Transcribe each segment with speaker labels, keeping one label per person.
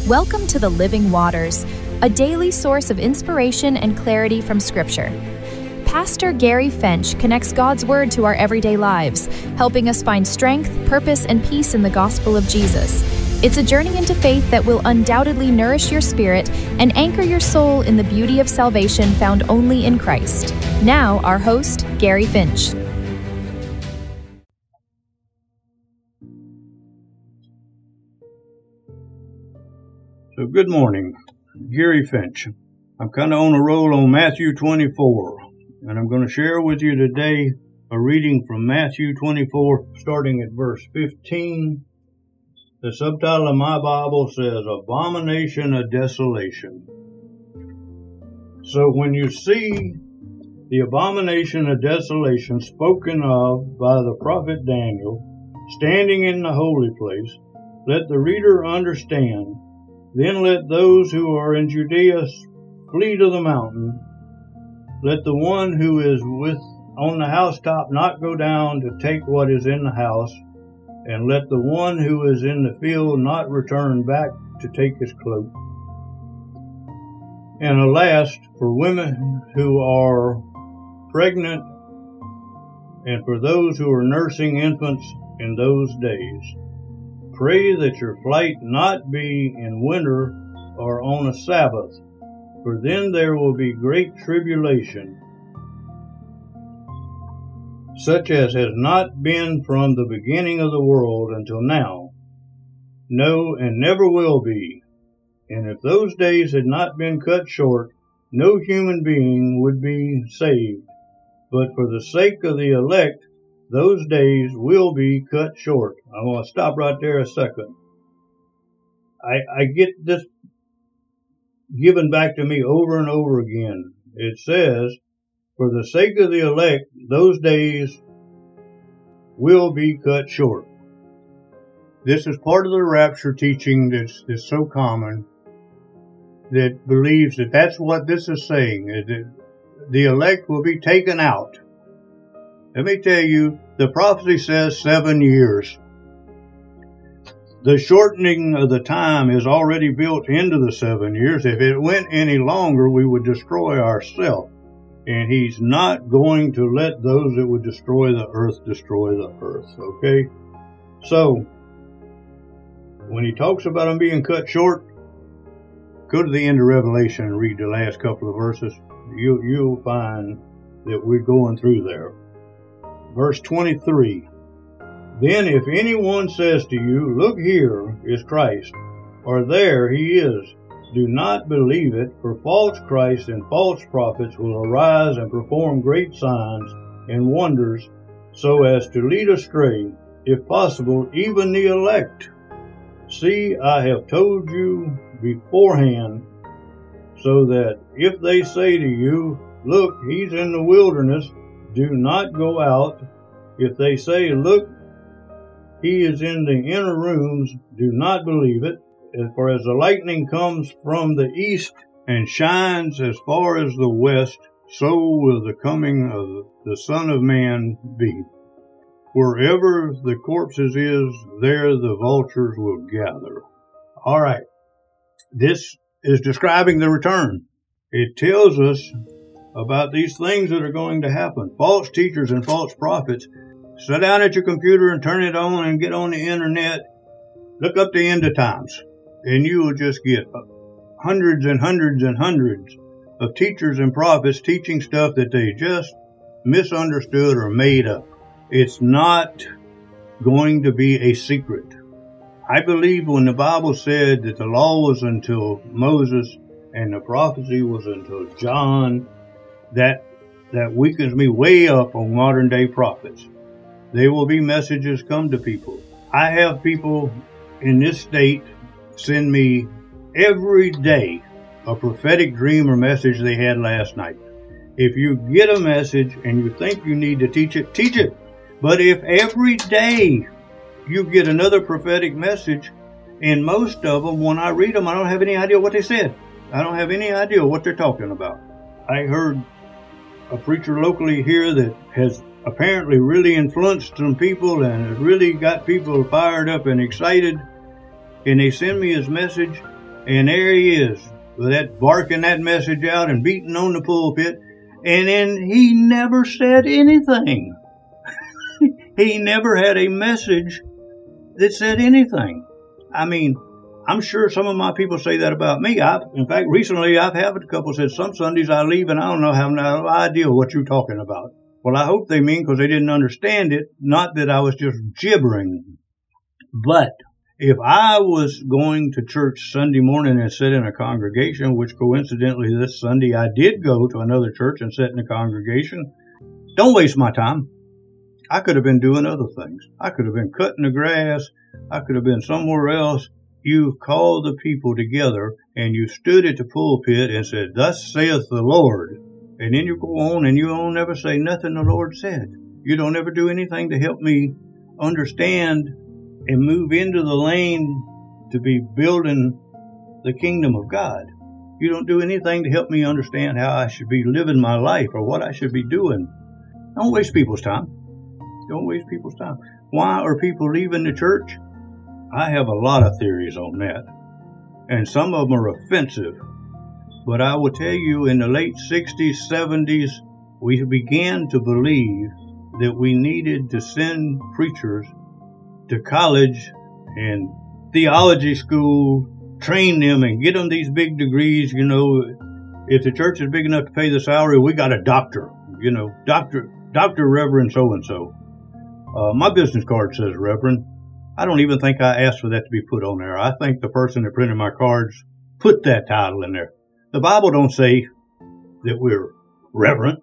Speaker 1: Welcome to the Living Waters, a daily source of inspiration and clarity from Scripture. Pastor Gary Finch connects God's Word to our everyday lives, helping us find strength, purpose, and peace in the gospel of Jesus. It's a journey into faith that will undoubtedly nourish your spirit and anchor your soul in the beauty of salvation found only in Christ. Now, our host, Gary Finch.
Speaker 2: So good morning, Gary Finch. I'm kind of on a roll on Matthew 24, and I'm going to share with you today a reading from Matthew 24, starting at verse 15. The subtitle of my Bible says, Abomination of Desolation. So when you see the abomination of desolation spoken of by the prophet Daniel, standing in the holy place, let the reader understand. Then let those who are in Judea flee to the mountain. Let the one who is on the housetop not go down to take what is in the house, and let the one who is in the field not return back to take his cloak. And alas, for women who are pregnant, and for those who are nursing infants in those days. Pray that your flight not be in winter or on a Sabbath, for then there will be great tribulation, such as has not been from the beginning of the world until now, no, and never will be. And if those days had not been cut short, no human being would be saved. But for the sake of the elect, those days will be cut short. I want to stop right there a second. I get this given back to me over and over again. It says, for the sake of the elect, those days will be cut short. This is part of the rapture teaching that's so common, that believes that that's what this is saying, that the elect will be taken out. Let me tell you, the prophecy says 7 years. The shortening of the time is already built into the 7 years. If it went any longer, we would destroy ourselves. And he's not going to let those that would destroy the earth, okay? So, when he talks about them being cut short, go to the end of Revelation and read the last couple of verses. You'll find that we're going through there. Verse 23, Then if anyone says to you, Look, here is Christ, or there he is, do not believe it, for false Christs and false prophets will arise and perform great signs and wonders, so as to lead astray, if possible, even the elect. See, I have told you beforehand, so that if they say to you, Look, he's in the wilderness, do not go out. If they say, Look, he is in the inner rooms, do not believe it. For as the lightning comes from the east and shines as far as the west, so will the coming of the Son of Man be. Wherever the corpses is, there the vultures will gather. All right. This is describing the return. It tells us about these things that are going to happen. False teachers and false prophets. Sit down at your computer and turn it on and get on the internet. Look up the end of times. And you will just get hundreds and hundreds and hundreds of teachers and prophets teaching stuff that they just misunderstood or made up. It's not going to be a secret. I believe when the Bible said that the law was until Moses and the prophecy was until John, that weakens me way up on modern day prophets. There will be messages come to people. I have people in this state send me every day a prophetic dream or message they had last night. If you get a message and you think you need to teach it, teach it. But if every day you get another prophetic message, and most of them, when I read them, I don't have any idea what they said. I don't have any idea what they're talking about. I heard a preacher locally here that has apparently really influenced some people and has really got people fired up and excited. And they send me his message, And there he is, with that barking that message out and beating on the pulpit. And then he never said anything. He never had a message that said anything. I mean, I'm sure some of my people say that about me. In fact, recently I've had a couple said some Sundays I leave and I don't have no idea what you're talking about. Well, I hope they mean because they didn't understand it, not that I was just gibbering. But if I was going to church Sunday morning and sit in a congregation, which coincidentally this Sunday I did go to another church and sit in a congregation, don't waste my time. I could have been doing other things. I could have been cutting the grass. I could have been somewhere else. You called the people together and you stood at the pulpit and said, "Thus saith the Lord." And then you go on and you don't ever say nothing the Lord said. You don't ever do anything to help me understand and move into the lane to be building the kingdom of God. You don't do anything to help me understand how I should be living my life or what I should be doing. Don't waste people's time. Don't waste people's time. Why are people leaving the church? I have a lot of theories on that. And some of them are offensive. But I will tell you, in the late 60s, 70s, we began to believe that we needed to send preachers to college and theology school, train them and get them these big degrees. You know, if the church is big enough to pay the salary, we got a doctor, you know, Dr. Reverend so-and-so. My business card says Reverend. I don't even think I asked for that to be put on there. I think the person that printed my cards put that title in there. The Bible don't say that we're reverent.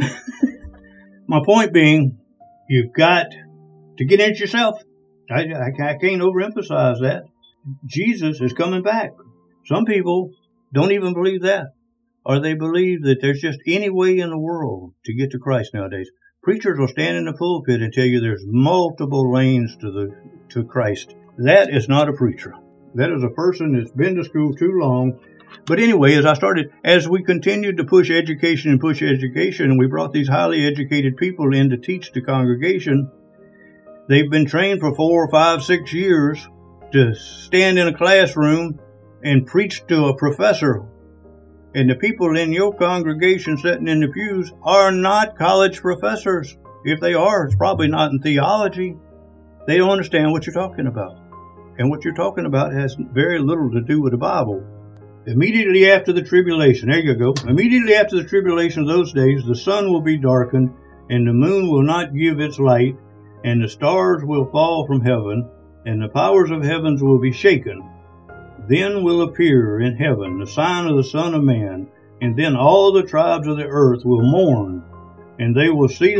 Speaker 2: My point being, you've got to get into yourself. I can't overemphasize that. Jesus is coming back. Some people don't even believe that. Or they believe that there's just any way in the world to get to Christ nowadays. Preachers will stand in the pulpit and tell you there's multiple lanes to Christ. That is not a preacher. That is a person that's been to school too long. But anyway, as we continued to push education, and we brought these highly educated people in to teach the congregation, they've been trained for 4 or 5, 6 years to stand in a classroom and preach to a professor. And the people in your congregation sitting in the pews are not college professors. If they are, it's probably not in theology. They don't understand what you're talking about. And what you're talking about has very little to do with the Bible. Immediately after the tribulation, there you go. Immediately after the tribulation of those days, the sun will be darkened, and the moon will not give its light, and the stars will fall from heaven, and the powers of heavens will be shaken. Then will appear in heaven the sign of the Son of Man, and then all the tribes of the earth will mourn, and they will see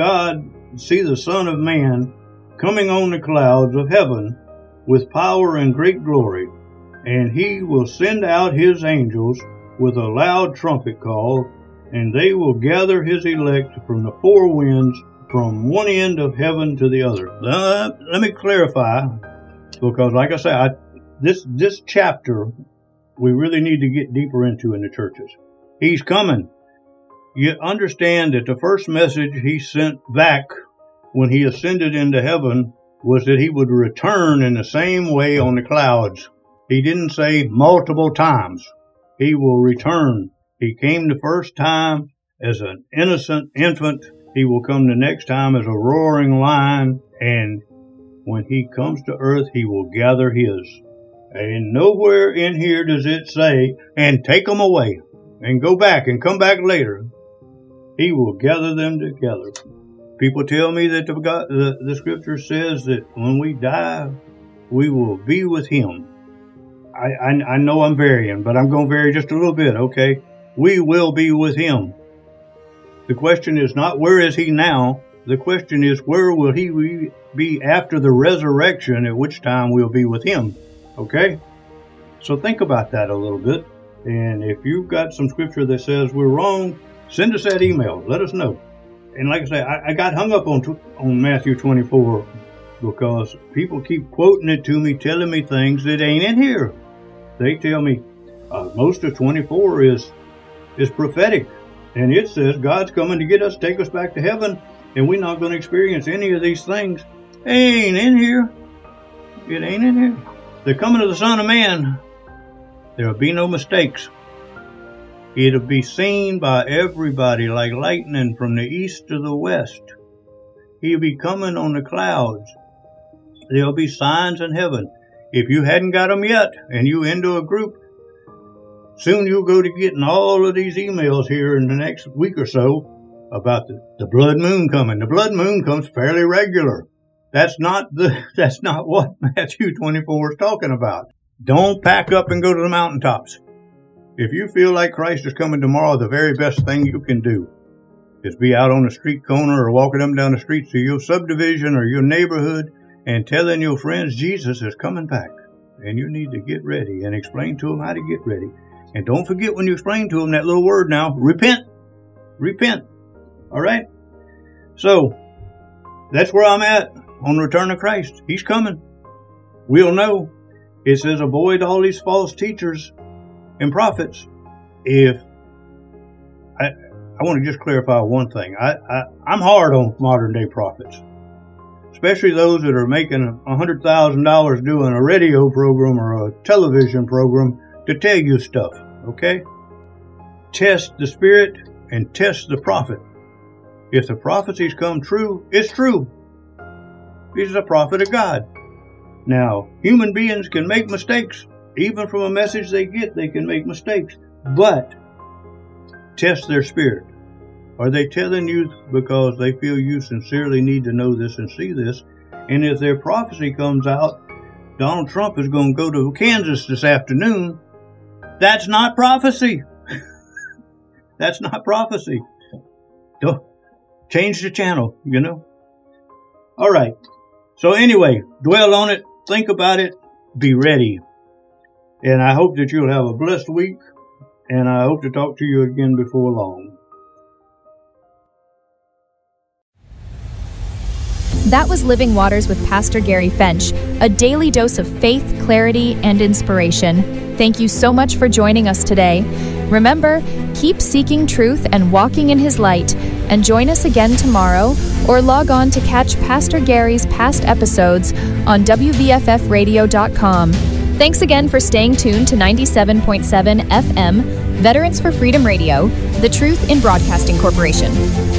Speaker 2: the Son of Man coming on the clouds of heaven with power and great glory. And he will send out his angels with a loud trumpet call, and they will gather his elect from the four winds, from one end of heaven to the other. Let me clarify, because like I say, this chapter we really need to get deeper into in the churches. He's coming. You understand that the first message he sent back when he ascended into heaven was that he would return in the same way on the clouds. He didn't say multiple times. He will return. He came the first time as an innocent infant. He will come the next time as a roaring lion. And when he comes to earth, he will gather his. And nowhere in here does it say, and take them away, and go back and come back later. He will gather them together. People tell me that the scripture says that when we die, we will be with him. I know I'm varying, but I'm going to vary just a little bit, okay? We will be with him. The question is not where is he now. The question is where will he be after the resurrection, at which time we'll be with him, okay? So think about that a little bit. And if you've got some scripture that says we're wrong, send us that email. Let us know. And like I say, I got hung up on Matthew 24 because people keep quoting it to me, telling me things that ain't in here. They tell me most of 24 is prophetic. And it says God's coming to get us, take us back to heaven, and we're not going to experience any of these things. It ain't in here. It ain't in here. The coming of the Son of Man There'll be no mistakes. It'll be seen by everybody like lightning from the east to the west. He'll be coming on the clouds. There'll be signs in heaven. If you hadn't got them yet and you into a group, soon you'll go to getting all of these emails here in the next week or so about the blood moon coming. The blood moon comes fairly regular. That's not what Matthew 24 is talking about. Don't pack up and go to the mountaintops. If you feel like Christ is coming tomorrow, the very best thing you can do is be out on the street corner or walking up and down the streets of your subdivision or your neighborhood and telling your friends Jesus is coming back. And you need to get ready and explain to them how to get ready. And don't forget when you explain to them that little word now, repent. Repent. All right? So, that's where I'm at on the return of Christ. He's coming. We'll know. It says avoid all these false teachers and prophets. I want to just clarify one thing. I'm hard on modern day prophets, especially those that are making $100,000 doing a radio program or a television program to tell you stuff, okay? Test the spirit and test the prophet. If the prophecies come true, it's true. He's a prophet of God. Now, human beings can make mistakes. Even from a message they get, they can make mistakes. But test their spirit. Are they telling you because they feel you sincerely need to know this and see this? And if their prophecy comes out, Donald Trump is going to go to Kansas this afternoon, that's not prophecy. That's not prophecy. Don't change the channel, you know. All right. So anyway, dwell on it, think about it, be ready. And I hope that you'll have a blessed week, and I hope to talk to you again before long.
Speaker 1: That was Living Waters with Pastor Gary Fench, a daily dose of faith, clarity, and inspiration. Thank you so much for joining us today. Remember, keep seeking truth and walking in His light, and join us again tomorrow, or log on to catch Pastor Gary's past episodes on WVFFradio.com. Thanks again for staying tuned to 97.7 FM, Veterans for Freedom Radio, the Truth in Broadcasting Corporation.